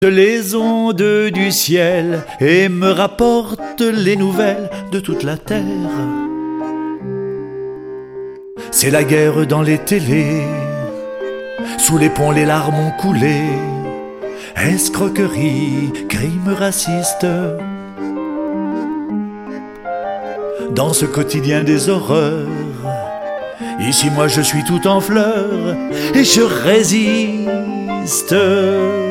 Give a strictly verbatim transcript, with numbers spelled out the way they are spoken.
Les ondes du ciel et me rapportent les nouvelles de toute la terre. C'est la guerre dans les télés, sous les ponts les larmes ont coulé. Escroquerie, crimes racistes. Dans ce quotidien des horreurs, ici moi je suis tout en fleurs et je résiste.